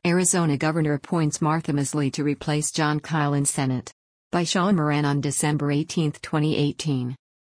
Arizona governor appoints Martha Mosley to replace Jon Kyl in Senate. By Sean Moran on December 18, 2018.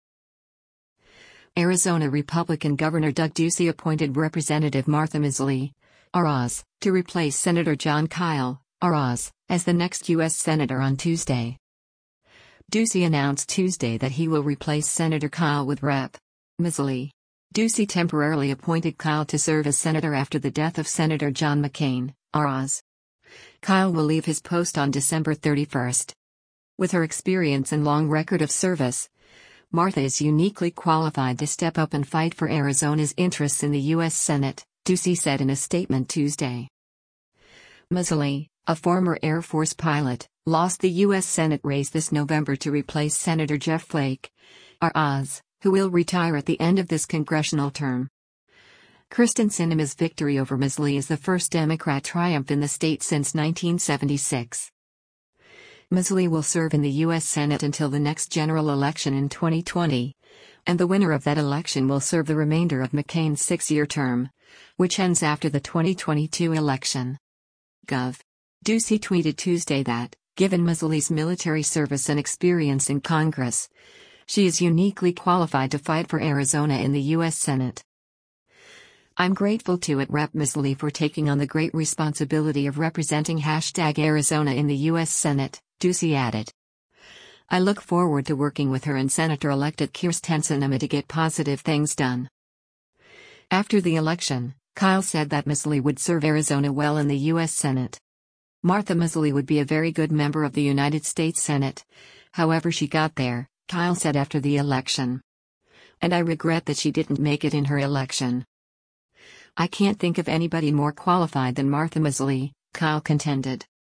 Arizona Republican Governor Doug Ducey appointed Representative Martha Mosley, ROZ, to replace Senator Jon Kyl, ROZ, as the next U.S. Senator on Tuesday. Ducey announced Tuesday that he will replace Senator Kyl with Rep. Mosley. Ducey temporarily appointed Kyl to serve as senator after the death of Senator John McCain, ROZ. Kyl will leave his post on December 31. With her experience and long record of service, Martha is uniquely qualified to step up and fight for Arizona's interests in the U.S. Senate, Ducey said in a statement Tuesday. Mosley, a former Air Force pilot, lost the U.S. Senate race this November to replace Senator Jeff Flake, ROZ, who will retire at the end of this congressional term. Kyrsten Sinema's victory over Mosley is the first Democrat triumph in the state since 1976. Mosley will serve in the U.S. Senate until the next general election in 2020, and the winner of that election will serve the remainder of McCain's six-year term, which ends after the 2022 election. Gov. Ducey tweeted Tuesday that, given Mosley's military service and experience in Congress, she is uniquely qualified to fight for Arizona in the U.S. Senate. I'm grateful to Rep. Mosley for taking on the great responsibility of representing #Arizona in the U.S. Senate, Ducey added. I look forward to working with her and Senator-elect Kyrsten Sinema to get positive things done. After the election, Kyl said that Mosley would serve Arizona well in the U.S. Senate. Martha Mosley would be a very good member of the United States Senate, however she got there, Kyl said after the election. And I regret that she didn't make it in her election. I can't think of anybody more qualified than Martha Mosley, Kyl contended.